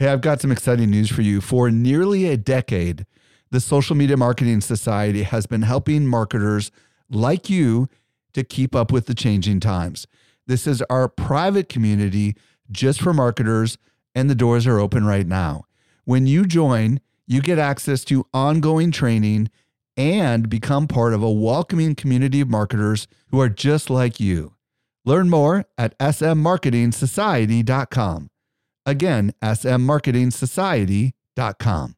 Hey, I've got some exciting news for you. For nearly a decade, the Social Media Marketing Society has been helping marketers like you to keep up with the changing times. This is our private community just for marketers, and the doors are open right now. When you join, you get access to ongoing training and become part of a welcoming community of marketers who are just like you. Learn more at smmarketingsociety.com. Again, smmarketingsociety.com.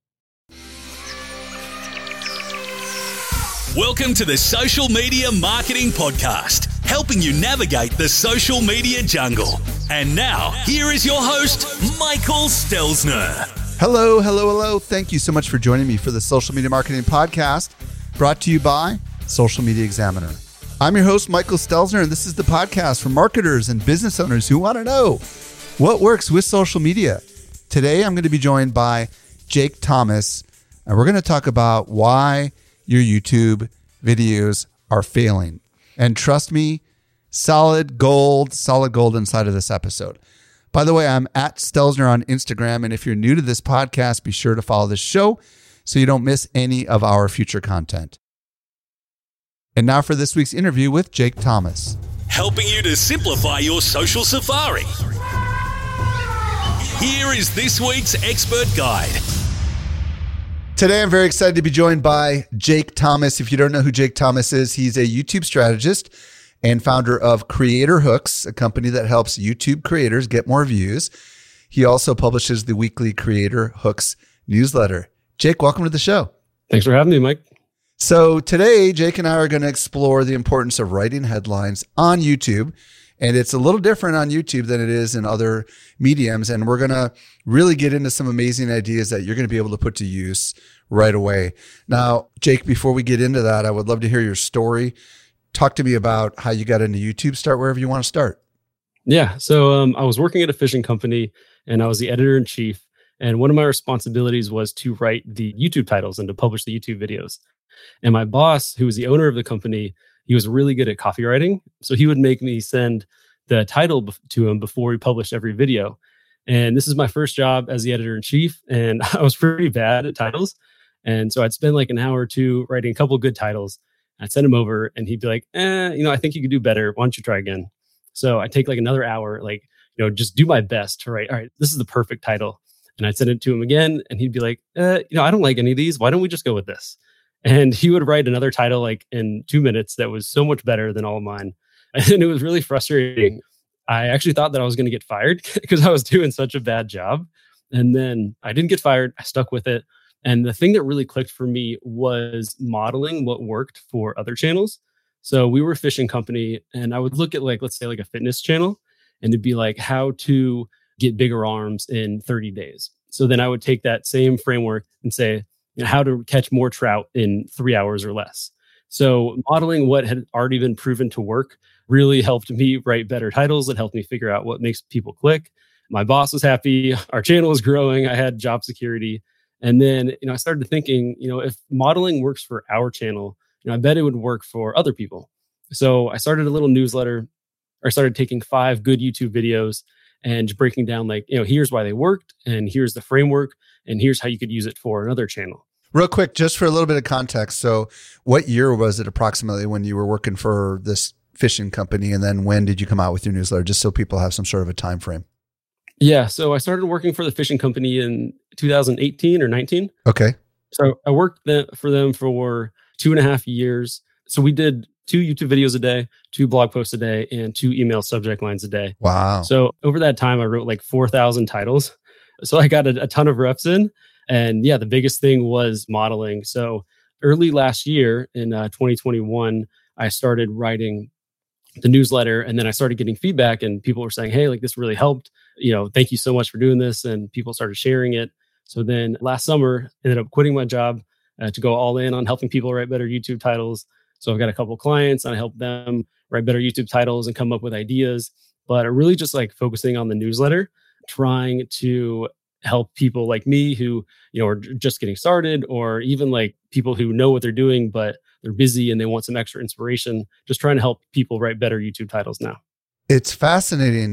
Welcome to the Social Media Marketing Podcast, helping you navigate the social media jungle. And now, here is your host, Michael Stelzner. Hello. Thank you so much for joining me for the Social Media Marketing Podcast, brought to you by Social Media Examiner. I'm your host, Michael Stelzner, and this is the podcast for marketers and business owners who want to know what works with social media. Today, I'm going to be joined by Jake Thomas, and we're going to talk about why your YouTube videos are failing. And trust me, solid gold inside of this episode. By the way, I'm at Stelzner on Instagram, and if you're new to this podcast, be sure to follow this show so you don't miss any of our future content. And now for this week's interview with Jake Thomas. Helping you to simplify your social safari. Here is this week's expert guide. Today, I'm very excited to be joined by Jake Thomas. If you don't know who Jake Thomas is, he's a YouTube strategist and founder of Creator Hooks, a company that helps YouTube creators get more views. He also publishes the weekly Creator Hooks newsletter. Jake, welcome to the show. Thanks for having me, Mike. So today, Jake and I are going to explore the importance of writing headlines on YouTube. And it's a little different on YouTube than it is in other mediums. And we're going to really get into some amazing ideas that you're going to be able to put to use right away. Now, Jake, before we get into that, I would love to hear your story. Talk to me about how you got into YouTube. Start wherever you want to start. Yeah. So I was working at a fishing company and I was the editor-in-chief. And one of my responsibilities was to write the YouTube titles and to publish the YouTube videos. And my boss, who was the owner of the company, he was really good at copywriting. So he would make me send the title to him before he published every video. And this is my first job as the editor-in-chief. And I was pretty bad at titles. And so I'd spend like an hour or two writing a couple of good titles. I'd send him over and he'd be like, I think you could do better. Why don't you try again? So I'd take like another hour, just do my best to write, all right, this is the perfect title. And I'd send it to him again. And he'd be like, I don't like any of these. Why don't we just go with this? And he would write another title like in 2 minutes that was so much better than all of mine. And it was really frustrating. I actually thought that I was going to get fired because I was doing such a bad job. And then I didn't get fired. I stuck with it. And the thing that really clicked for me was modeling what worked for other channels. So we were a fishing company and I would look at let's say a fitness channel and it'd be like how to get bigger arms in 30 days. So then I would take that same framework and say, how to catch more trout in 3 hours or less. So modeling what had already been proven to work really helped me write better titles. It helped me figure out what makes people click. My boss was happy. Our channel was growing. I had job security. And then, I started thinking, if modeling works for our channel, I bet it would work for other people. So I started a little newsletter. I started taking 5 good YouTube videos and breaking down here's why they worked and here's the framework and here's how you could use it for another channel. Real quick, just for a little bit of context. So what year was it approximately when you were working for this fishing company? And then when did you come out with your newsletter? Just so people have some sort of a time frame. Yeah. So I started working for the fishing company in 2018 or 19. Okay. So I worked for them for 2.5 years. So we did 2 YouTube videos a day, 2 blog posts a day, and 2 email subject lines a day. Wow. So over that time, I wrote 4,000 titles. So I got a ton of reps in. And yeah, the biggest thing was modeling. So early last year in 2021, I started writing the newsletter and then I started getting feedback and people were saying, hey, this really helped. Thank you so much for doing this. And people started sharing it. So then last summer, I ended up quitting my job to go all in on helping people write better YouTube titles. So I've got a couple of clients and I help them write better YouTube titles and come up with ideas. But I really just focusing on the newsletter, trying to help people like me who, are just getting started, or even people who know what they're doing, but they're busy and they want some extra inspiration, just trying to help people write better YouTube titles now. It's fascinating.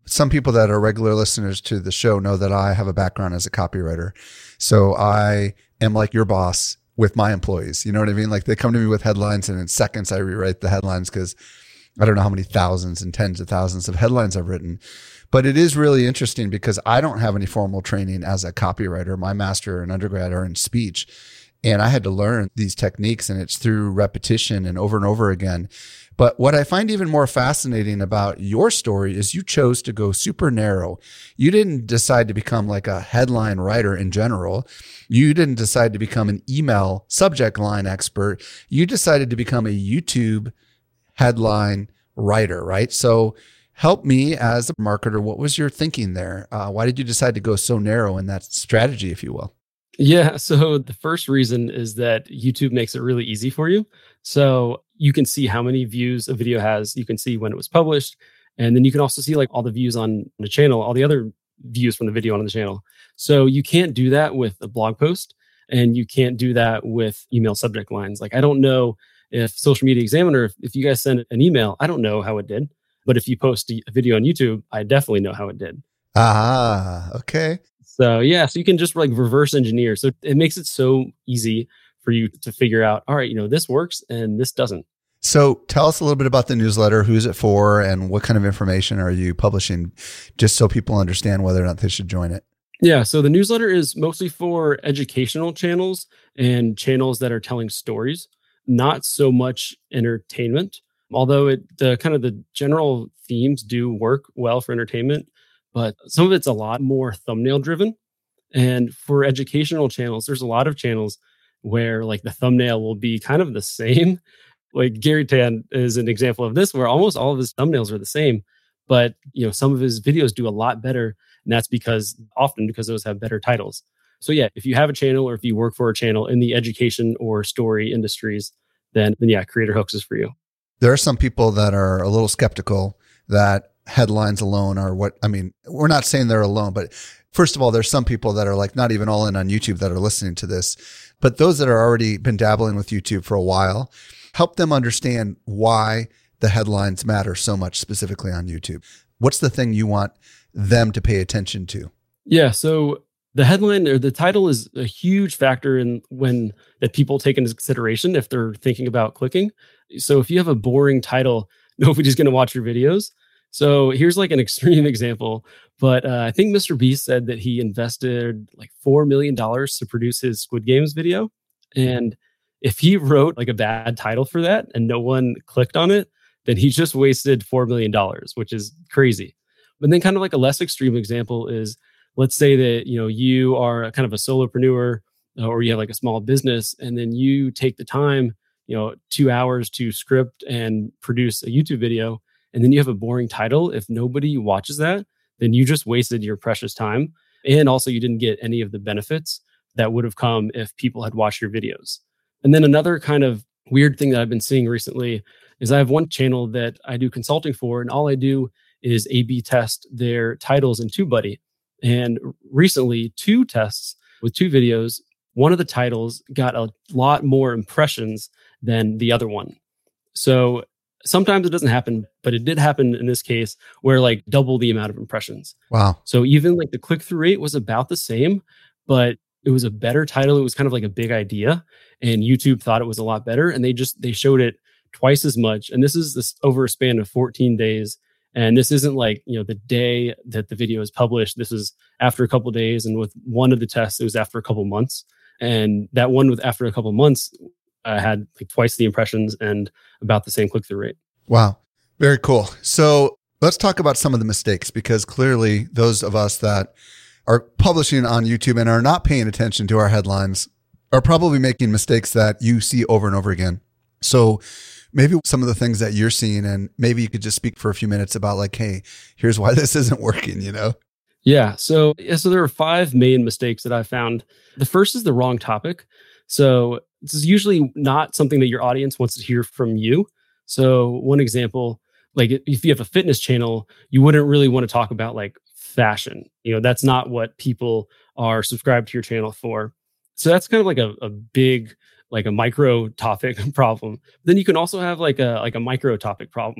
Some people that are regular listeners to the show know that I have a background as a copywriter. So I am like your boss with my employees. You know what I mean? Like they come to me with headlines and in seconds I rewrite the headlines because I don't know how many thousands and tens of thousands of headlines I've written. But it is really interesting because I don't have any formal training as a copywriter. My master and undergrad are in speech. And I had to learn these techniques, and it's through repetition and over again. But what I find even more fascinating about your story is you chose to go super narrow. You didn't decide to become like a headline writer in general. You didn't decide to become an email subject line expert. You decided to become a YouTube headline writer, right? So help me as a marketer. What was your thinking there? Why did you decide to go so narrow in that strategy, if you will? Yeah. So the first reason is that YouTube makes it really easy for you. So you can see how many views a video has. You can see when it was published. And then you can also see like all the views on the channel, all the other views from the video on the channel. So you can't do that with a blog post, and you can't do that with email subject lines. Like I don't know if Social Media Examiner, if you guys send an email, I don't know how it did. But if you post a video on YouTube, I definitely know how it did. Okay. So yeah, so you can just like reverse engineer. So it makes it so easy for you to figure out, all right, this works and this doesn't. So tell us a little bit about the newsletter. Who's it for and what kind of information are you publishing, just so people understand whether or not they should join it? Yeah, so the newsletter is mostly for educational channels and channels that are telling stories, not so much entertainment, although the general themes do work well for entertainment. But some of it's a lot more thumbnail driven. And for educational channels, there's a lot of channels where like the thumbnail will be kind of the same. Like Gary Tan is an example of this, where almost all of his thumbnails are the same. But some of his videos do a lot better. And that's often because those have better titles. So yeah, if you have a channel or if you work for a channel in the education or story industries, then yeah, Creator Hooks is for you. There are some people that are a little skeptical that headlines alone are we're not saying they're alone, but first of all, there's some people that are like not even all in on YouTube that are listening to this, but those that are already been dabbling with YouTube for a while, help them understand why the headlines matter so much specifically on YouTube. What's the thing you want them to pay attention to? Yeah. So the headline or the title is a huge factor that people take into consideration if they're thinking about clicking. So if you have a boring title, nobody's going to watch your videos. So here's like an extreme example, but I think Mr. Beast said that he invested like $4 million to produce his Squid Games video. And if he wrote like a bad title for that and no one clicked on it, then he just wasted $4 million, which is crazy. But then kind of like a less extreme example is, let's say that, you are kind of a solopreneur or you have like a small business, and then you take the time, 2 hours to script and produce a YouTube video. And then you have a boring title. If nobody watches that, then you just wasted your precious time. And also you didn't get any of the benefits that would have come if people had watched your videos. And then another kind of weird thing that I've been seeing recently is I have one channel that I do consulting for, and all I do is A/B test their titles in TubeBuddy. And recently, 2 tests with 2 videos, one of the titles got a lot more impressions than the other one. So sometimes it doesn't happen, but it did happen in this case where like double the amount of impressions. Wow. So even like the click-through rate was about the same, but it was a better title. It was kind of like a big idea, and YouTube thought it was a lot better. And they showed it twice as much. And this is over a span of 14 days. And this isn't like, the day that the video is published. This is after a couple of days. And with one of the tests, it was after a couple of months. And that one with after a couple of months had like twice the impressions and about the same click-through rate. Wow. Very cool. So let's talk about some of the mistakes, because clearly those of us that are publishing on YouTube and are not paying attention to our headlines are probably making mistakes that you see over and over again. So maybe some of the things that you're seeing, and maybe you could just speak for a few minutes about like, hey, here's why this isn't working, Yeah. So there are 5 main mistakes that I found. The first is the wrong topic. So this is usually not something that your audience wants to hear from you. So one example, like if you have a fitness channel, you wouldn't really want to talk about like fashion. That's not what people are subscribed to your channel for. So that's kind of like a big, like a micro topic problem. Then you can also have like a micro topic problem.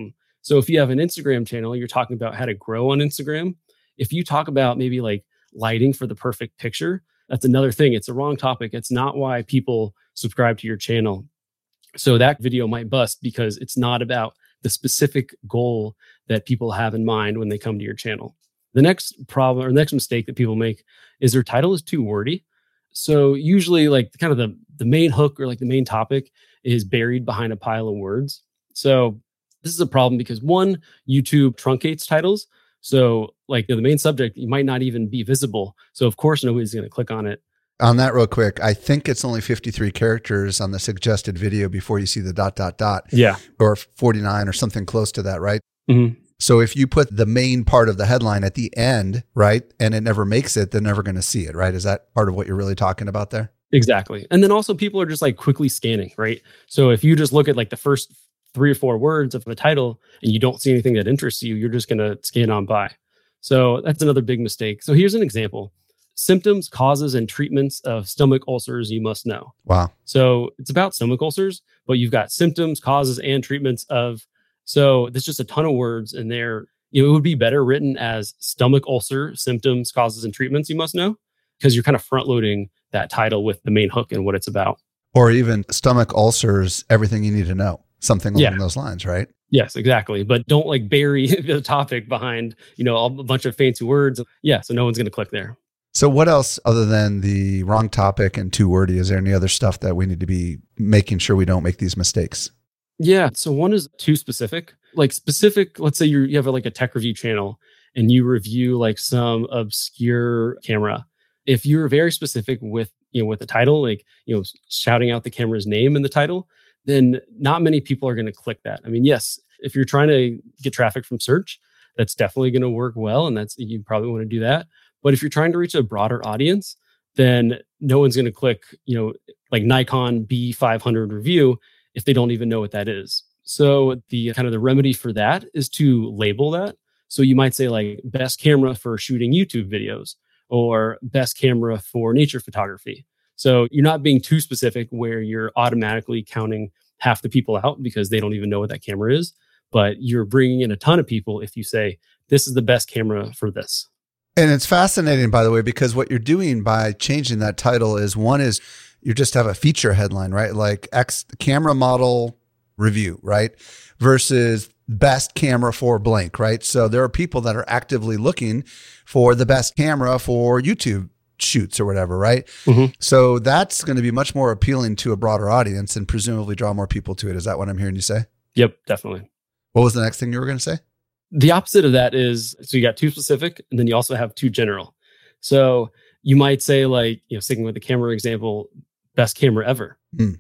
So if you have an Instagram channel, you're talking about how to grow on Instagram. If you talk about maybe like lighting for the perfect picture, that's another thing. It's a wrong topic. It's not why people subscribe to your channel. So that video might bust because it's not about the specific goal that people have in mind when they come to your channel. The next problem or next mistake that people make is their title is too wordy. So usually like kind of the main hook or like the main topic is buried behind a pile of words. So this is a problem because one, YouTube truncates titles. So like the main subject, you might not even be visible. So of course, nobody's going to click on it. On that real quick, I think it's only 53 characters on the suggested video before you see the ... Yeah. Or 49 or something close to that, right? Mm-hmm. So if you put the main part of the headline at the end, right, and it never makes it, they're never going to see it, right? Is that part of what you're really talking about there? Exactly. And then also people are just like quickly scanning, right? So if you just look at like the first 3 or 4 words of the title and you don't see anything that interests you, you're just going to scan on by. So that's another big mistake. So here's an example. Symptoms, causes, and treatments of stomach ulcers you must know. Wow. So it's about stomach ulcers, but you've got symptoms, causes, and treatments of. So there's just a ton of words in there. It would be better written as stomach ulcer, symptoms, causes, and treatments you must know, because you're kind of front loading that title with the main hook and what it's about. Or even stomach ulcers, everything you need to know, something along those lines, right? Yes, exactly. But don't like bury the topic behind, a bunch of fancy words. Yeah. So no one's going to click there. So what else other than the wrong topic and too wordy? Is there any other stuff that we need to be making sure we don't make these mistakes? Yeah. So one is too specific. Like specific, let's say you have like a tech review channel and you review like some obscure camera. If you're very specific with the title, like, shouting out the camera's name in the title, then not many people are going to click that. I mean, yes, if you're trying to get traffic from search, that's definitely going to work well. And you probably want to do that. But if you're trying to reach a broader audience, then no one's going to click, like Nikon B500 review if they don't even know what that is. So the kind of the remedy for that is to label that. So you might say like best camera for shooting YouTube videos or best camera for nature photography. So you're not being too specific where you're automatically counting half the people out because they don't even know what that camera is. But you're bringing in a ton of people if you say, this is the best camera for this. And it's fascinating, by the way, because what you're doing by changing that title is one is you just have a feature headline, right? Like X camera model review, right? Versus best camera for blank, right? So there are people that are actively looking for the best camera for YouTube shoots or whatever, right? Mm-hmm. So that's going to be much more appealing to a broader audience and presumably draw more people to it. Is that what I'm hearing you say? Yep, definitely. What was the next thing you were going to say? The opposite of that is, so you got too specific and then you also have too general. So you might say like, sticking with the camera example, best camera ever. Mm.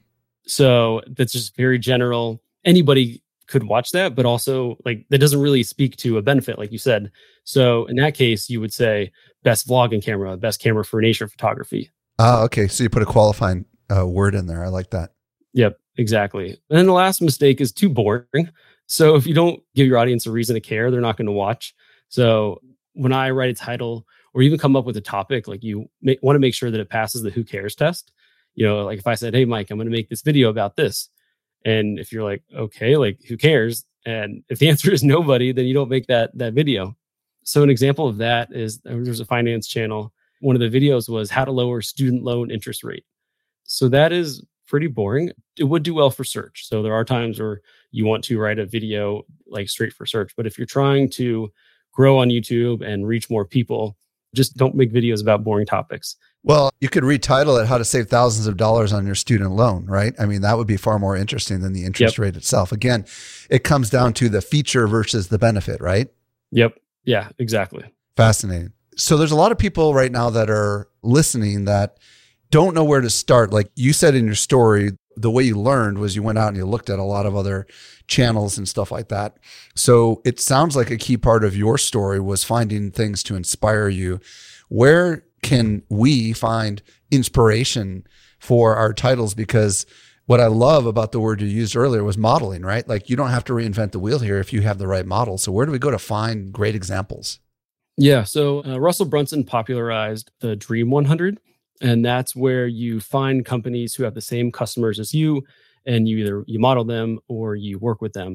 So that's just very general. Anybody could watch that, but also like that doesn't really speak to a benefit, like you said. So in that case, you would say best vlogging camera, best camera for nature photography. Okay. So you put a qualifying word in there. I like that. Yep, exactly. And then the last mistake is too boring. So if you don't give your audience a reason to care, they're not going to watch. So when I write a title or even come up with a topic, like you want to make sure that it passes the who cares test. Like if I said, hey, Mike, I'm going to make this video about this. And if you're like, okay, like who cares? And if the answer is nobody, then you don't make that video. So an example of that is there's a finance channel. One of the videos was how to lower student loan interest rate. So that is pretty boring. It would do well for search. So there are times where you want to write a video like straight for search. But if you're trying to grow on YouTube and reach more people, just don't make videos about boring topics. Well, you could retitle it How to Save Thousands of Dollars on Your Student Loan, right? I mean, that would be far more interesting than the interest rate itself. Again, it comes down to the feature versus the benefit, right? Yep. Yeah, exactly. Fascinating. So there's a lot of people right now that are listening that don't know where to start. Like you said in your story, the way you learned was you went out and you looked at a lot of other channels and stuff like that. So it sounds like a key part of your story was finding things to inspire you. Where can we find inspiration for our titles? Because what I love about the word you used earlier was modeling, right? Like you don't have to reinvent the wheel here if you have the right model. So where do we go to find great examples? Yeah. So Russell Brunson popularized the Dream 100. And that's where you find companies who have the same customers as you, and you model them or you work with them.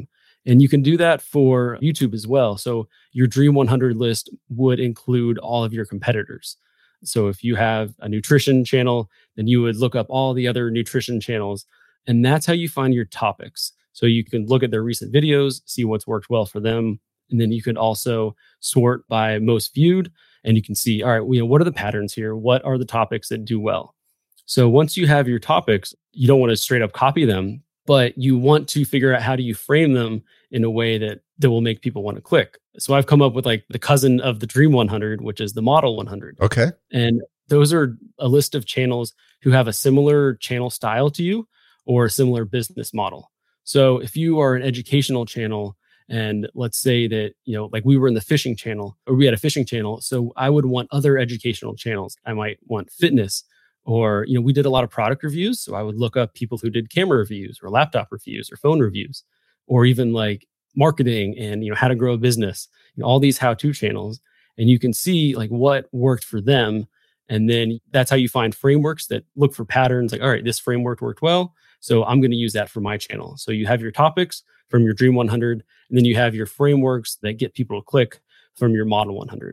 And you can do that for YouTube as well. So your Dream 100 list would include all of your competitors. So if you have a nutrition channel, then you would look up all the other nutrition channels. And that's how you find your topics. So you can look at their recent videos, see what's worked well for them. And then you can also sort by most viewed. And you can see, all right, what are the patterns here? What are the topics that do well? So once you have your topics, you don't want to straight up copy them, but you want to figure out how do you frame them in a way that will make people want to click. So I've come up with like the cousin of the Dream 100, which is the Model 100. Okay. And those are a list of channels who have a similar channel style to you or a similar business model. So if you are an educational channel, and let's say that, like we were in the fishing channel, or we had a fishing channel, so I would want other educational channels. I might want fitness, or, we did a lot of product reviews. So I would look up people who did camera reviews or laptop reviews or phone reviews, or even like marketing and, how to grow a business, all these how-to channels. And you can see like what worked for them. And then that's how you find frameworks that look for patterns like, all right, this framework worked well, so I'm going to use that for my channel. So you have your topics from your Dream 100, and then you have your frameworks that get people to click from your Model 100.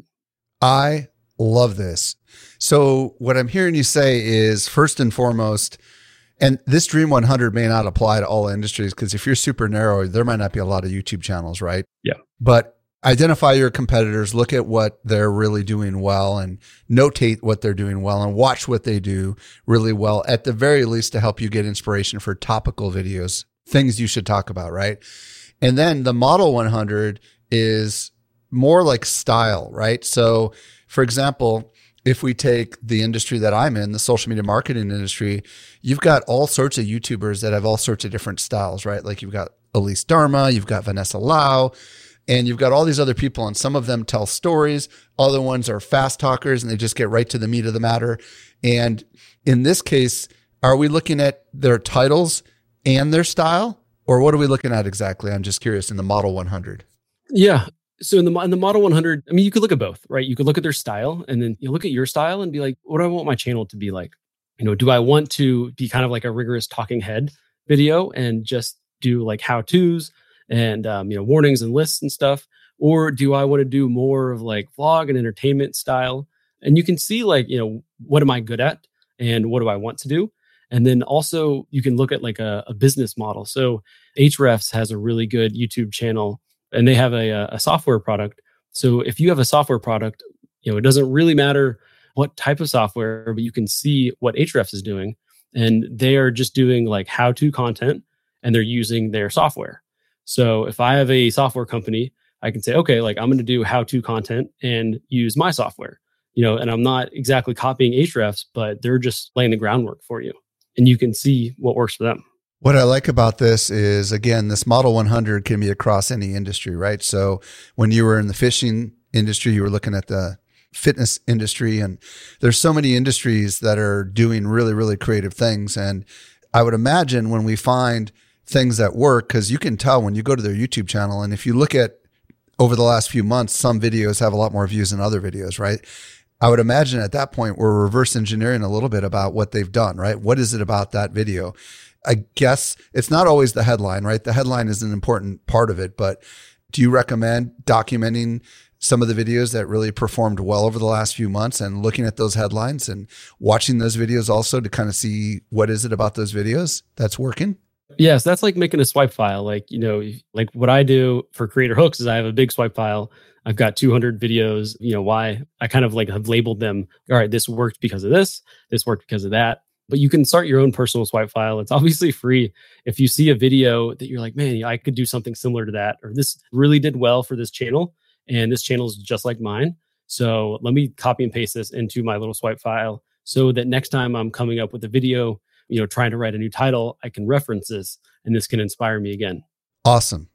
I love this. So what I'm hearing you say is, first and foremost, and this Dream 100 may not apply to all industries, because if you're super narrow, there might not be a lot of YouTube channels, right? Yeah. But identify your competitors, look at what they're really doing well and notate what they're doing well and watch what they do really well, at the very least to help you get inspiration for topical videos, things you should talk about, right? And then the Model 100 is more like style, right? So for example, if we take the industry that I'm in, the social media marketing industry, you've got all sorts of YouTubers that have all sorts of different styles, right? Like you've got Elise Dharma, you've got Vanessa Lau, and you've got all these other people, and some of them tell stories. Other ones are fast talkers and they just get right to the meat of the matter. And in this case, are we looking at their titles and their style, or what are we looking at exactly? I'm just curious in the Model 100. Yeah. So in the Model 100, I mean, you could look at both, right? You could look at their style, and then you look at your style and be like, what do I want my channel to be like? Do I want to be kind of like a rigorous talking head video and just do like how-tos and, warnings and lists and stuff? Or do I want to do more of like vlog and entertainment style? And you can see like, what am I good at and what do I want to do? And then also you can look at like a business model. So Ahrefs has a really good YouTube channel, and they have a software product. So if you have a software product, it doesn't really matter what type of software, but you can see what Ahrefs is doing. And they are just doing like how-to content, and they're using their software. So if I have a software company, I can say, okay, like I'm going to do how-to content and use my software, and I'm not exactly copying Ahrefs, but they're just laying the groundwork for you. And you can see what works for them. What I like about this is, again, this Model 100 can be across any industry, right? So when you were in the fishing industry, you were looking at the fitness industry, and there's so many industries that are doing really, really creative things. And I would imagine when we find things that work, because you can tell when you go to their YouTube channel, and if you look at over the last few months, some videos have a lot more views than other videos, right? I would imagine at that point, we're reverse engineering a little bit about what they've done, right? What is it about that video? I guess it's not always the headline, right? The headline is an important part of it, but do you recommend documenting some of the videos that really performed well over the last few months and looking at those headlines and watching those videos also to kind of see what is it about those videos that's working? Yes, that's like making a swipe file. Like, like what I do for Creator Hooks is I have a big swipe file. I've got 200 videos, why I kind of like have labeled them. All right, this worked because of this worked because of that. But you can start your own personal swipe file. It's obviously free. If you see a video that you're like, man, I could do something similar to that, or this really did well for this channel, and this channel is just like mine. So let me copy and paste this into my little swipe file so that next time I'm coming up with a video, trying to write a new title, I can reference this, and this can inspire me again. Awesome.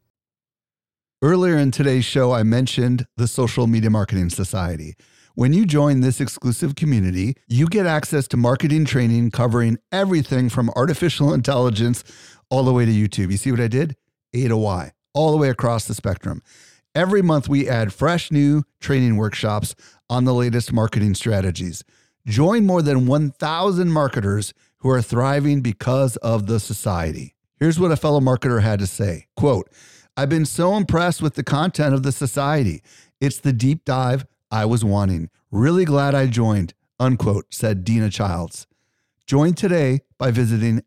Earlier in today's show, I mentioned the Social Media Marketing Society. When you join this exclusive community, you get access to marketing training covering everything from artificial intelligence all the way to YouTube. You see what I did? A to Y, all the way across the spectrum. Every month, we add fresh new training workshops on the latest marketing strategies. Join more than 1,000 marketers who are thriving because of the society. Here's what a fellow marketer had to say. Quote, I've been so impressed with the content of the society. It's the deep dive I was wanting. Really glad I joined, unquote, said Dina Childs. Join today by visiting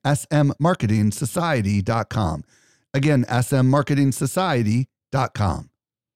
smmarketingsociety.com. Again, smmarketingsociety.com.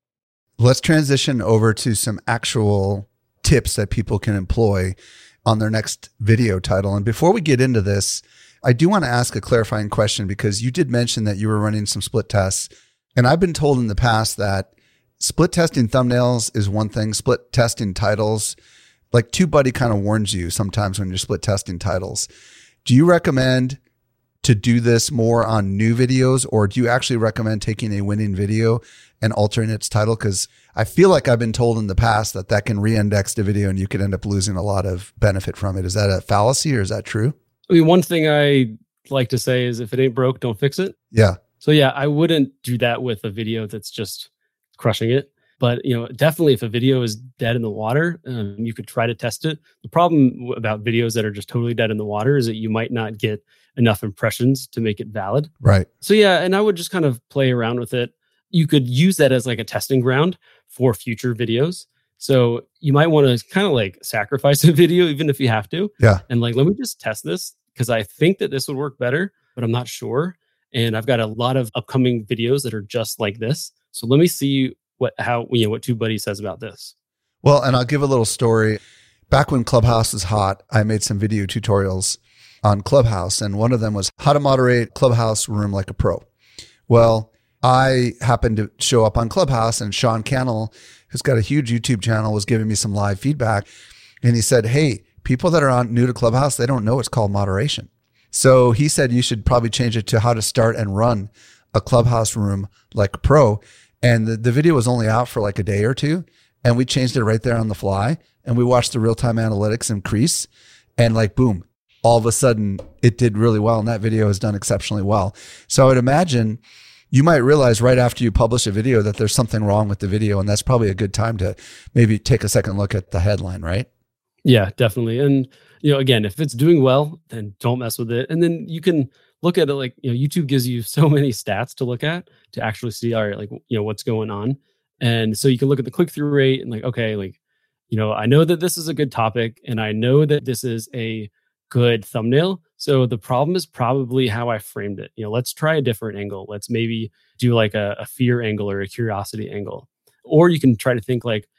Let's transition over to some actual tips that people can employ on their next video title. And before we get into this, I do want to ask a clarifying question because you did mention that you were running some split tests. And I've been told in the past that split testing thumbnails is one thing, split testing titles, like TubeBuddy kind of warns you sometimes when you're split testing titles. Do you recommend to do this more on new videos, or do you actually recommend taking a winning video and altering its title? Because I feel like I've been told in the past that that can re-index the video and you could end up losing a lot of benefit from it. Is that a fallacy or is that true? I mean, one thing I like to say is if it ain't broke, don't fix it. Yeah. So yeah, I wouldn't do that with a video that's just crushing it. But definitely if a video is dead in the water, you could try to test it. The problem about videos that are just totally dead in the water is that you might not get enough impressions to make it valid. Right. So yeah, and I would just kind of play around with it. You could use that as like a testing ground for future videos. So you might want to kind of like sacrifice a video, even if you have to. Yeah. And like, let me just test this because I think that this would work better, but I'm not sure. And I've got a lot of upcoming videos that are just like this. So let me see what TubeBuddy says about this. Well, and I'll give a little story. Back when Clubhouse was hot, I made some video tutorials on Clubhouse, and one of them was how to moderate Clubhouse room like a pro. Well, I happened to show up on Clubhouse, and Sean Cannell, who's got a huge YouTube channel, was giving me some live feedback. And he said, hey, people that are new to Clubhouse, they don't know what's called moderation. So he said you should probably change it to how to start and run a Clubhouse room like a pro. And the video was only out for like a day or two. And we changed it right there on the fly. And we watched the real-time analytics increase. And like, boom, all of a sudden it did really well. And that video has done exceptionally well. So I would imagine you might realize right after you publish a video that there's something wrong with the video. And that's probably a good time to maybe take a second look at the headline, right? Yeah, definitely. And, again, if it's doing well, then don't mess with it. And then you can look at it like, YouTube gives you so many stats to look at to actually see, all right, like, what's going on. And so you can look at the click-through rate and like, okay, like, I know that this is a good topic and I know that this is a good thumbnail. So the problem is probably how I framed it. Let's try a different angle. Let's maybe do like a fear angle or a curiosity angle. Or you can try to think like,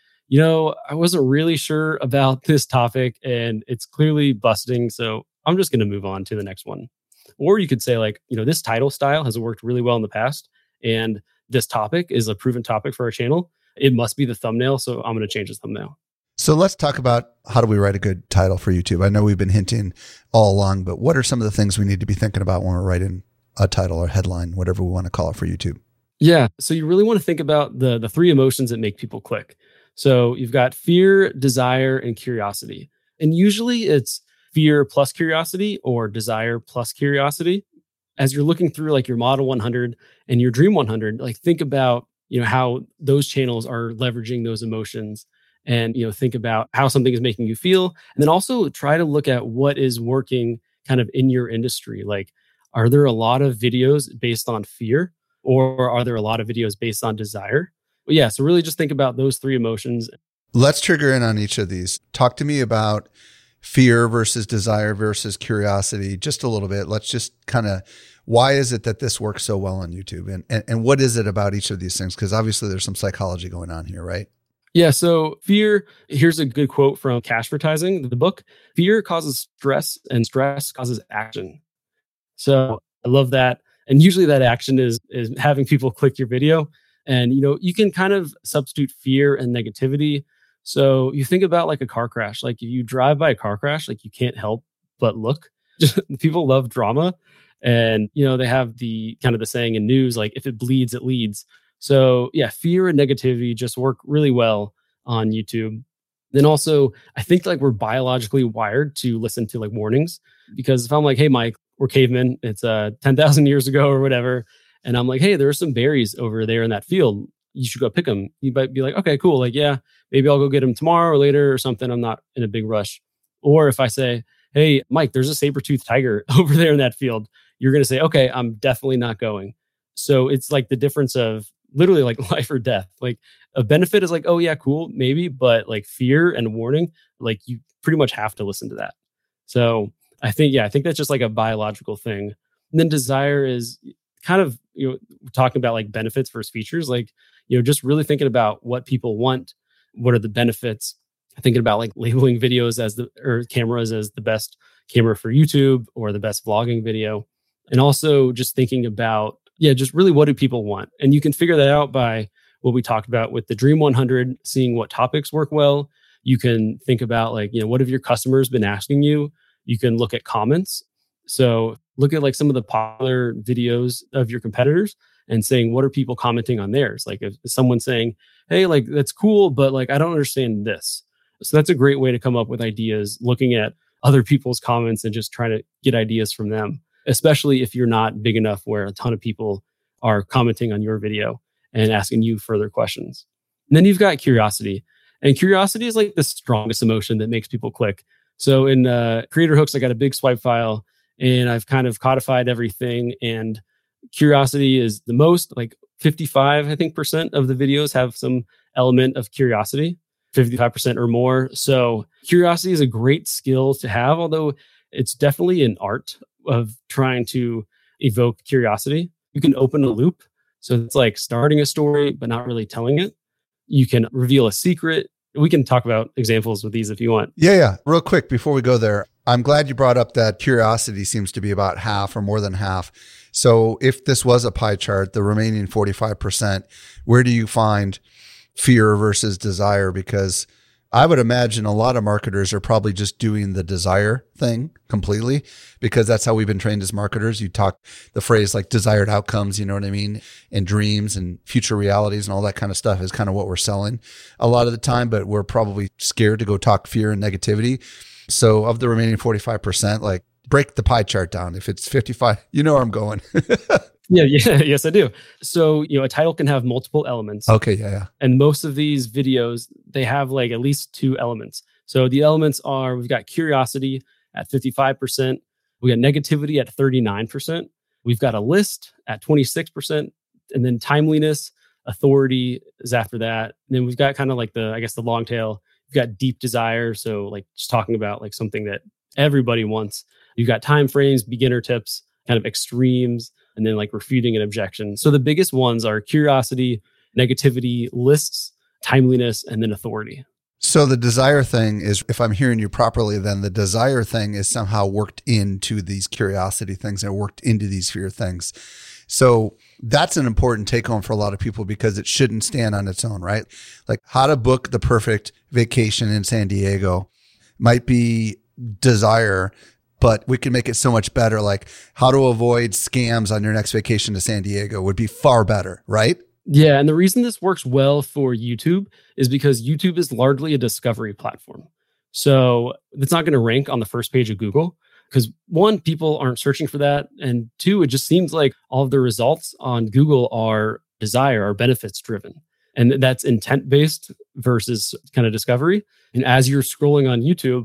I wasn't really sure about this topic and it's clearly busting. So I'm just going to move on to the next one. Or you could say like, this title style has worked really well in the past. And this topic is a proven topic for our channel. It must be the thumbnail. So I'm going to change the thumbnail. So let's talk about how do we write a good title for YouTube? I know we've been hinting all along, but what are some of the things we need to be thinking about when we're writing a title or headline, whatever we want to call it for YouTube? Yeah. So you really want to think about the three emotions that make people click. So you've got fear, desire, and curiosity. And usually it's fear plus curiosity or desire plus curiosity. As you're looking through like your Model 100 and your Dream 100, like think about, how those channels are leveraging those emotions and, think about how something is making you feel. And then also try to look at what is working kind of in your industry. Like, are there a lot of videos based on fear or are there a lot of videos based on desire? But yeah, so really just think about those three emotions. Let's trigger in on each of these. Talk to me about fear versus desire versus curiosity just a little bit. Let's just kind of, why is it that this works so well on YouTube? And what is it about each of these things? Because obviously there's some psychology going on here, right? Yeah, so fear, here's a good quote from Cashvertising, the book. Fear causes stress and stress causes action. So I love that. And usually that action is having people click your video. And, you can kind of substitute fear and negativity. So you think about like a car crash, like if you drive by a car crash, like you can't help but look. People love drama. And, they have the kind of the saying in news, like if it bleeds, it leads. So yeah, fear and negativity just work really well on YouTube. Then also, I think like we're biologically wired to listen to like warnings, because if I'm like, hey, Mike, we're cavemen, it's 10,000 years ago or whatever. And I'm like, hey, there are some berries over there in that field. You should go pick them. You might be like, okay, cool. Like, yeah, maybe I'll go get them tomorrow or later or something. I'm not in a big rush. Or if I say, hey, Mike, there's a saber-toothed tiger over there in that field, you're going to say, okay, I'm definitely not going. So it's like the difference of literally like life or death. Like a benefit is like, oh yeah, cool, maybe, but like fear and warning, like you pretty much have to listen to that. So I think that's just like a biological thing. And then desire is kind of, talking about like benefits versus features, like, just really thinking about what people want, what are the benefits, thinking about like labeling videos or cameras as the best camera for YouTube or the best vlogging video. And also just thinking about, just really what do people want? And you can figure that out by what we talked about with the Dream 100, seeing what topics work well. You can think about like, what have your customers been asking you? You can look at comments. So look at like some of the popular videos of your competitors and saying, what are people commenting on theirs? Like if someone's saying, hey, like that's cool, but like, I don't understand this. So that's a great way to come up with ideas, looking at other people's comments and just trying to get ideas from them, especially if you're not big enough where a ton of people are commenting on your video and asking you further questions. And then you've got curiosity. And curiosity is like the strongest emotion that makes people click. So in Creator Hooks, I got a big swipe file and I've kind of codified everything. And curiosity is the most, like 55, I think, % of the videos have some element of curiosity, 55% or more. So curiosity is a great skill to have, although it's definitely an art of trying to evoke curiosity. You can open a loop. So it's like starting a story, but not really telling it. You can reveal a secret. We can talk about examples with these if you want. Yeah. Real quick, before we go there, I'm glad you brought up that curiosity seems to be about half or more than half. So if this was a pie chart, the remaining 45%, where do you find fear versus desire? Because I would imagine a lot of marketers are probably just doing the desire thing completely, because that's how we've been trained as marketers. You talk the phrase like desired outcomes, you know what I mean? And dreams and future realities and all that kind of stuff is kind of what we're selling a lot of the time, but we're probably scared to go talk fear and negativity. So of the remaining 45%, like break the pie chart down. If it's 55, you know where I'm going. Yes, I do. So, a title can have multiple elements. Okay, yeah. And most of these videos, they have like at least 2 elements. So the elements are, we've got curiosity at 55%. We got negativity at 39%. We've got a list at 26%. And then timeliness, authority is after that. And then we've got kind of like the long tail. We've got deep desire. So like just talking about like something that everybody wants. You've got time frames, beginner tips, kind of extremes, and then like refuting an objection. So the biggest ones are curiosity, negativity, lists, timeliness, and then authority. So the desire thing is, if I'm hearing you properly, then the desire thing is somehow worked into these curiosity things and worked into these fear things. So that's an important take home for a lot of people, because it shouldn't stand on its own, right? Like how to book the perfect vacation in San Diego might be desire, but we can make it so much better. Like how to avoid scams on your next vacation to San Diego would be far better, right? Yeah. And the reason this works well for YouTube is because YouTube is largely a discovery platform. So it's not going to rank on the first page of Google because 1, people aren't searching for that. And 2, it just seems like all of the results on Google are desire or benefits driven. And that's intent based versus kind of discovery. And as you're scrolling on YouTube,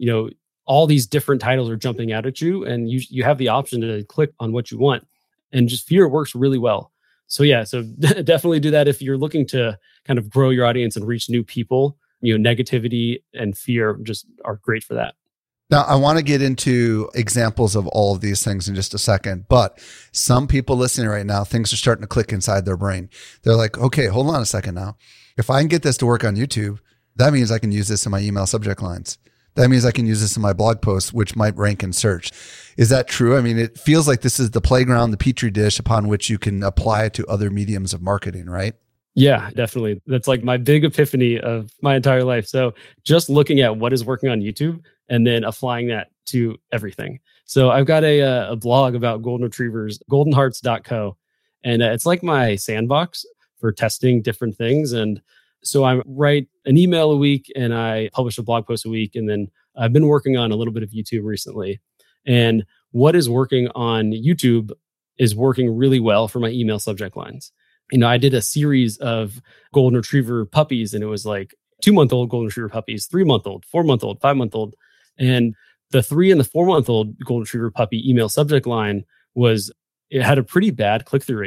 all these different titles are jumping out at you, and you have the option to click on what you want. And just fear works really well. So definitely do that if you're looking to kind of grow your audience and reach new people. Negativity and fear just are great for that. Now, I want to get into examples of all of these things in just a second, but some people listening right now, things are starting to click inside their brain. They're like, okay, hold on a second now. If I can get this to work on YouTube, that means I can use this in my email subject lines. That means I can use this in my blog posts, which might rank in search. Is that true? I mean, it feels like this is the playground, the petri dish upon which you can apply it to other mediums of marketing, right? Yeah, definitely. That's like my big epiphany of my entire life. So just looking at what is working on YouTube and then applying that to everything. So I've got a blog about golden retrievers, goldenhearts.co. And it's like my sandbox for testing different things. And so I write an email a week and I publish a blog post a week. And then I've been working on a little bit of YouTube recently. And what is working on YouTube is working really well for my email subject lines. I did a series of golden retriever puppies, and it was like 2-month-old golden retriever puppies, 3-month-old, 4-month-old, 5-month-old. And the 3 and the 4-month-old golden retriever puppy email subject line it had a pretty bad click-through rate.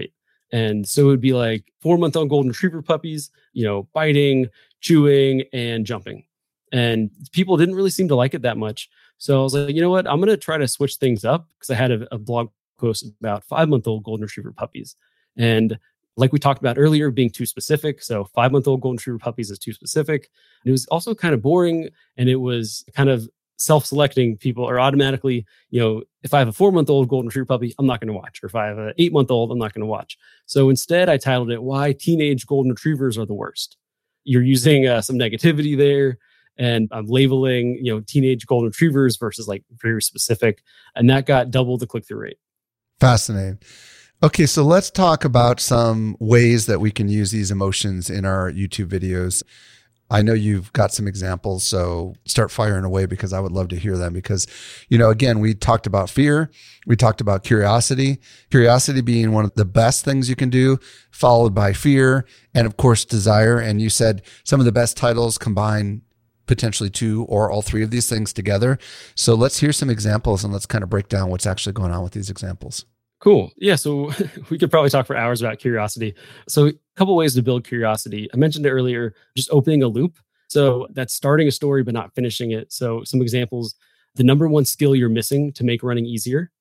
And so it would be like 4-month-old golden retriever puppies, biting, chewing, and jumping. And people didn't really seem to like it that much. So I was like, you know what? I'm going to try to switch things up, because I had a blog post about 5-month-old golden retriever puppies. And like we talked about earlier, being too specific. So 5-month-old golden retriever puppies is too specific. And it was also kind of boring. And it was kind of self-selecting people, or automatically, if I have a 4-month-old golden retriever puppy, I'm not going to watch. Or if I have an 8-month-old, I'm not going to watch. So instead, I titled it, Why Teenage Golden Retrievers Are the Worst. You're using some negativity there. And I'm labeling, teenage golden retrievers versus like very specific. And that got double the click-through rate. Fascinating. Okay, so let's talk about some ways that we can use these emotions in our YouTube videos. I know you've got some examples, so start firing away, because I would love to hear them. Because, again, we talked about fear. We talked about curiosity being one of the best things you can do, followed by fear, and of course, desire. And you said some of the best titles combine potentially 2 or all 3 of these things together. So let's hear some examples, and let's kind of break down what's actually going on with these examples. Cool. Yeah. So we could probably talk for hours about curiosity. So a couple ways to build curiosity. I mentioned it earlier, just opening a loop. So that's starting a story, but not finishing it. So some examples, the number one skill you're missing to make running easier.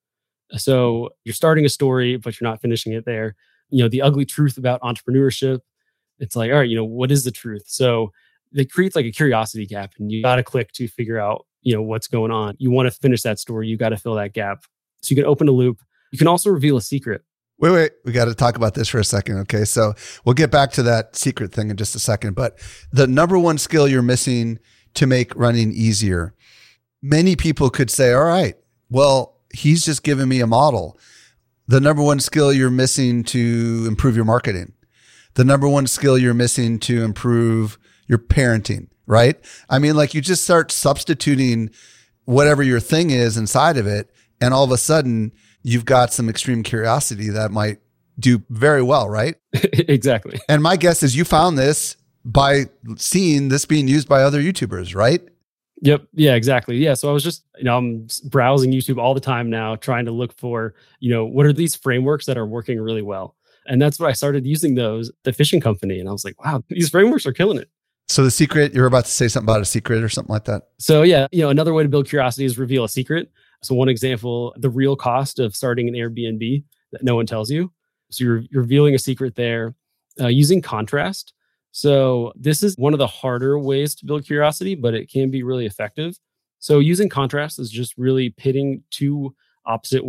So you're starting a story, but you're not finishing it there. The ugly truth about entrepreneurship. It's like, all right, what is the truth? So it creates like a curiosity gap, and you got to click to figure out, what's going on. You want to finish that story. You got to fill that gap. So you can open a loop. You can also reveal a secret. Wait. We got to talk about this for a second. Okay. So we'll get back to that secret thing in just a second. But the number one skill you're missing to make running easier. Many people could say, all right, well, he's just giving me a model. The number one skill you're missing to improve your marketing. The number one skill you're missing to improve your parenting, right? I mean, like, you just start substituting whatever your thing is inside of it. And all of a sudden, you've got some extreme curiosity that might do very well, right? Exactly. And my guess is you found this by seeing this being used by other YouTubers, right? Yep. Yeah, exactly. Yeah. So I was just, I'm browsing YouTube all the time now, trying to look for, what are these frameworks that are working really well? And that's what I started using those, the fishing company. And I was like, wow, these frameworks are killing it. So the secret, you're about to say something about a secret or something like that. So yeah, another way to build curiosity is reveal a secret. So one example, the real cost of starting an Airbnb that no one tells you. So you're revealing a secret there, using contrast. So this is one of the harder ways to build curiosity, but it can be really effective. So using contrast is just really pairing two opposite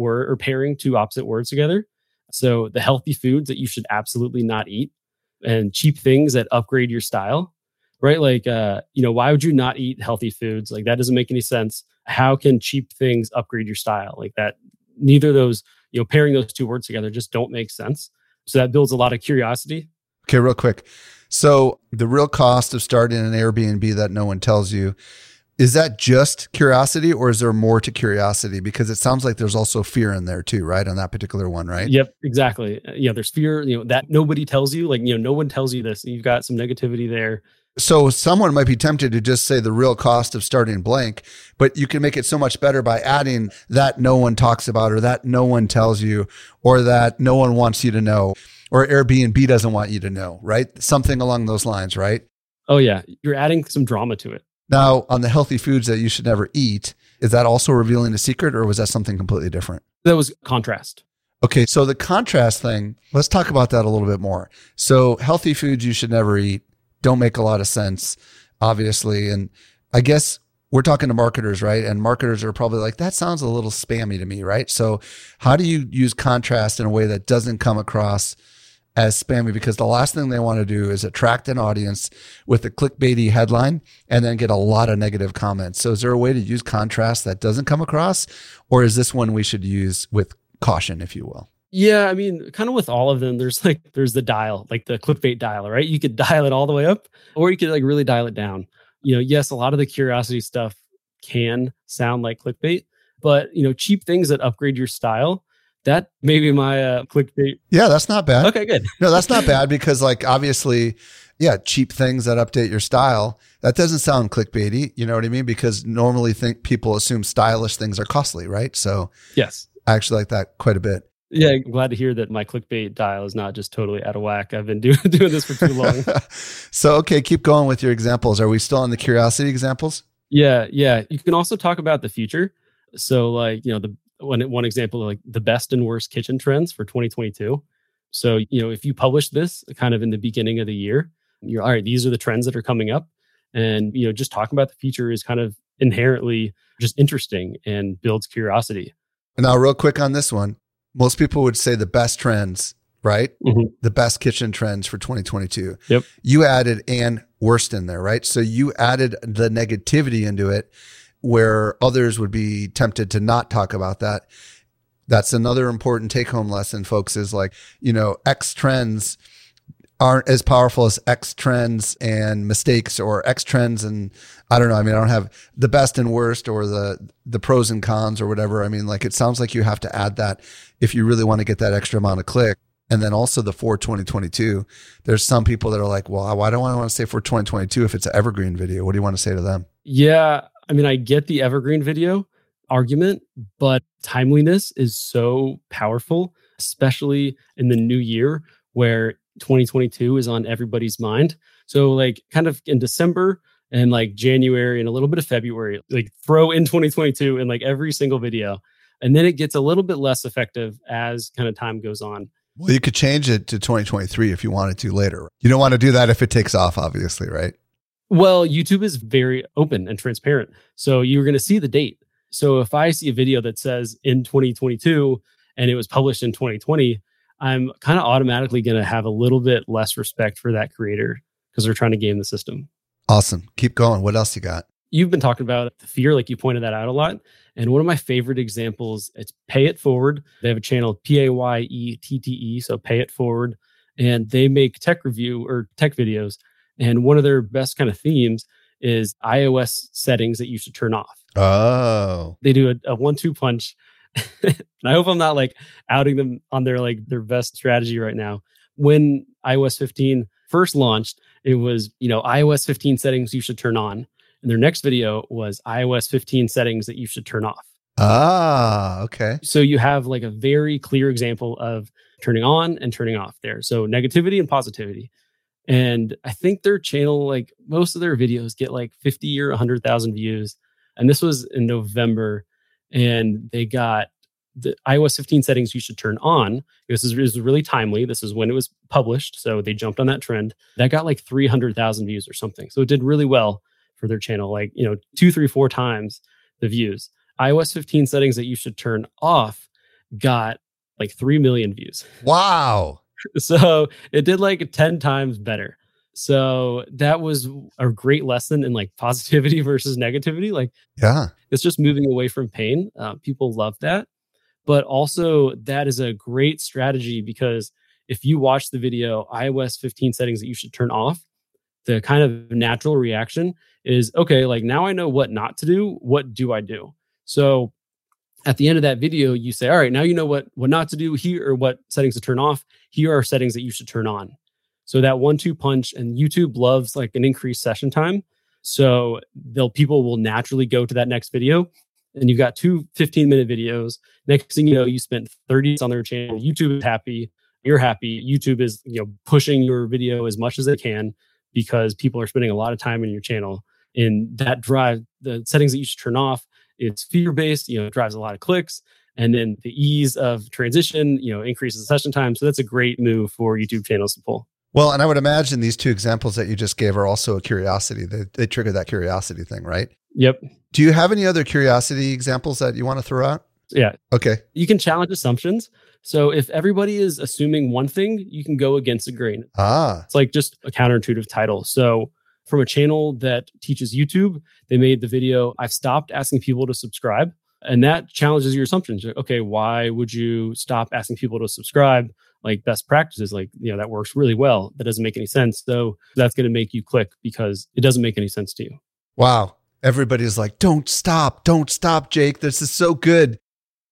words together. So the healthy foods that you should absolutely not eat, and cheap things that upgrade your style, right? Like, why would you not eat healthy foods? Like, that doesn't make any sense. How can cheap things upgrade your style? Like that, neither of those, pairing those two words together just don't make sense. So that builds a lot of curiosity. Okay, real quick. So the real cost of starting an Airbnb that no one tells you, is that just curiosity, or is there more to curiosity? Because it sounds like there's also fear in there too, right? On that particular one, right? Yep, exactly. There's fear, that nobody tells you, like, no one tells you this. You've got some negativity there. So someone might be tempted to just say the real cost of starting blank, but you can make it so much better by adding that no one talks about, or that no one tells you, or that no one wants you to know, or Airbnb doesn't want you to know, right? Something along those lines, right? Oh yeah. You're adding some drama to it. Now, on the healthy foods that you should never eat, is that also revealing a secret, or was that something completely different? That was contrast. Okay, so the contrast thing, let's talk about that a little bit more. So healthy foods you should never eat don't make a lot of sense, obviously. And I guess we're talking to marketers, right? And marketers are probably like, that sounds a little spammy to me, right? So how do you use contrast in a way that doesn't come across as spammy? Because the last thing they want to do is attract an audience with a clickbaity headline and then get a lot of negative comments. So is there a way to use contrast that doesn't come across, or is this one we should use with caution, if you will? Yeah, I mean, kind of with all of them, there's the dial, like the clickbait dial, right? You could dial it all the way up, or you could like really dial it down. Yes, a lot of the curiosity stuff can sound like clickbait, but cheap things that upgrade your style, that may be my clickbait. Yeah, that's not bad. Okay, good. No, that's not bad, because like, obviously, yeah, cheap things that update your style, that doesn't sound clickbaity. You know what I mean? Because normally people assume stylish things are costly, right? So yes, I actually like that quite a bit. Yeah, I'm glad to hear that my clickbait dial is not just totally out of whack. I've been doing this for too long. So, okay, keep going with your examples. Are we still on the curiosity examples? Yeah. You can also talk about the future. So, like, the one example, like the best and worst kitchen trends for 2022. So, if you publish this kind of in the beginning of the year, you're all right, these are the trends that are coming up. And, just talking about the future is kind of inherently just interesting and builds curiosity. And now, real quick on this one, most people would say the best trends, right? Mm-hmm. The best kitchen trends for 2022. Yep. You added and worst in there, right? So you added the negativity into it where others would be tempted to not talk about that. That's another important take-home lesson, folks, is like, X trends aren't as powerful as X trends and mistakes, or X trends and I don't know. I mean, I don't have the best and worst or the pros and cons or whatever. I mean, like, it sounds like you have to add that if you really want to get that extra amount of click. And then also the for 2022, there's some people that are like, well, why do I want to say for 2022 if it's an evergreen video? What do you want to say to them? Yeah. I mean, I get the evergreen video argument, but timeliness is so powerful, especially in the new year where 2022 is on everybody's mind. So like kind of in December and like January and a little bit of February, like throw in 2022 in like every single video. And then it gets a little bit less effective as kind of time goes on. Well, you could change it to 2023 if you wanted to later. You don't want to do that if it takes off, obviously, right? Well, YouTube is very open and transparent. So you're going to see the date. So if I see a video that says in 2022 and it was published in 2020, I'm kind of automatically going to have a little bit less respect for that creator because they're trying to game the system. Awesome. Keep going. What else you got? You've been talking about the fear, like you pointed that out a lot. And one of my favorite examples, it's Pay It Forward. They have a channel, PAYETTE, so Pay It Forward. And they make tech review or tech videos. And one of their best kind of themes is iOS settings that you should turn off. Oh. They do a 1-2 punch. And I hope I'm not like outing them on their best strategy right now. When iOS 15 first launched, it was, iOS 15 settings you should turn on. And their next video was iOS 15 settings that you should turn off. Ah, okay. So you have like a very clear example of turning on and turning off there. So negativity and positivity. And I think their channel, like most of their videos get like 50 or 100,000 views. And this was in November. And they got the iOS 15 settings you should turn on. This is really timely. This is when it was published. So they jumped on that trend. That got like 300,000 views or something. So it did really well for their channel, like, 2, 3, 4 times the views. iOS 15 settings that you should turn off got like 3 million views. Wow. So it did like 10 times better. So that was a great lesson in like positivity versus negativity. Like, yeah, it's just moving away from pain. People love that. But also that is a great strategy because if you watch the video, iOS 15 settings that you should turn off, the kind of natural reaction is, okay, like now I know what not to do. What do I do? So at the end of that video, you say, all right, now you know what not to do here or what settings to turn off. Here are settings that you should turn on. So that 1-2 punch, and YouTube loves like an increased session time. So people will naturally go to that next video. And you've got 2 15-minute videos. Next thing you know, you spent 30 minutes on their channel. YouTube is happy. You're happy. YouTube is pushing your video as much as they can because people are spending a lot of time in your channel. And that drive, the settings that you should turn off, it's fear-based, it drives a lot of clicks. And then the ease of transition, increases the session time. So that's a great move for YouTube channels to pull. Well, and I would imagine these 2 examples that you just gave are also a curiosity. They trigger that curiosity thing, right? Yep. Do you have any other curiosity examples that you want to throw out? Yeah. Okay. You can challenge assumptions. So if everybody is assuming one thing, you can go against the grain. It's like just a counterintuitive title. So from a channel that teaches YouTube, they made the video, I've stopped asking people to subscribe. And that challenges your assumptions. Okay, why would you stop asking people to subscribe? Like best practices, like, that works really well. That doesn't make any sense. So that's going to make you click because it doesn't make any sense to you. Wow. Everybody's like, don't stop, Jake. This is so good.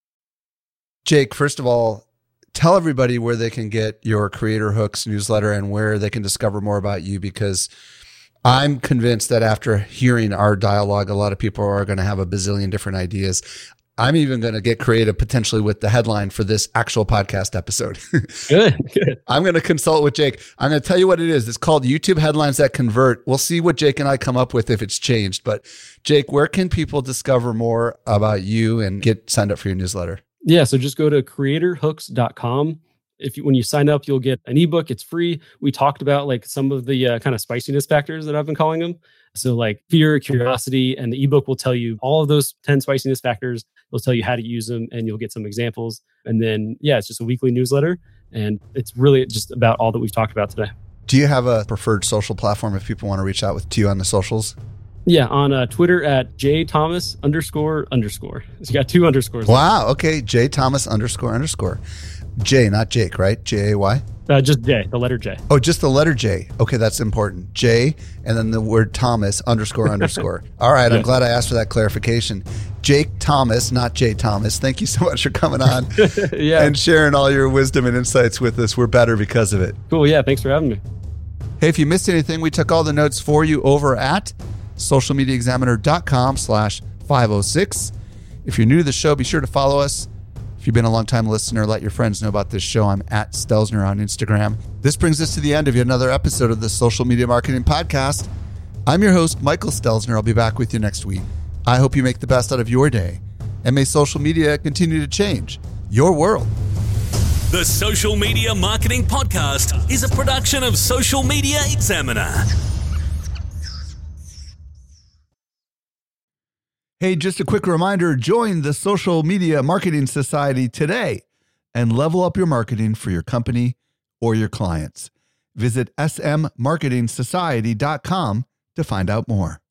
Jake, first of all, tell everybody where they can get your Creator Hooks newsletter and where they can discover more about you, because I'm convinced that after hearing our dialogue, a lot of people are going to have a bazillion different ideas. I'm even going to get creative potentially with the headline for this actual podcast episode. Good. I'm going to consult with Jake. I'm going to tell you what it is. It's called YouTube Headlines That Convert. We'll see what Jake and I come up with if it's changed. But Jake, where can people discover more about you and get signed up for your newsletter? Yeah, so just go to creatorhooks.com. When you sign up, you'll get an ebook. It's free. We talked about like some of the kind of spiciness factors that I've been calling them. So like fear, curiosity, and the ebook will tell you all of those 10 spiciness factors. It'll tell you how to use them, and you'll get some examples. And then, it's just a weekly newsletter. And it's really just about all that we've talked about today. Do you have a preferred social platform if people want to reach out to you on the socials? Yeah, on Twitter at jthomas__. So you got 2 underscores. Wow. Okay. jthomas__. J, not Jake, right? J-A-Y? Just J, the letter J. Oh, just the letter J. Okay, that's important. J, and then the word Thomas, __. All right, I'm glad I asked for that clarification. Jake Thomas, not Jay Thomas. Thank you so much for coming on and sharing all your wisdom and insights with us. We're better because of it. Cool. Yeah, thanks for having me. Hey, if you missed anything, we took all the notes for you over at socialmediaexaminer.com/506. If you're new to the show, be sure to follow us. If you've been a long-time listener, let your friends know about this show. I'm at Stelzner on Instagram. This brings us to the end of yet another episode of the Social Media Marketing Podcast. I'm your host, Michael Stelzner. I'll be back with you next week. I hope you make the best out of your day, and may social media continue to change your world. The Social Media Marketing Podcast is a production of Social Media Examiner. Hey, just a quick reminder, join the Social Media Marketing Society today and level up your marketing for your company or your clients. Visit smmarketingsociety.com to find out more.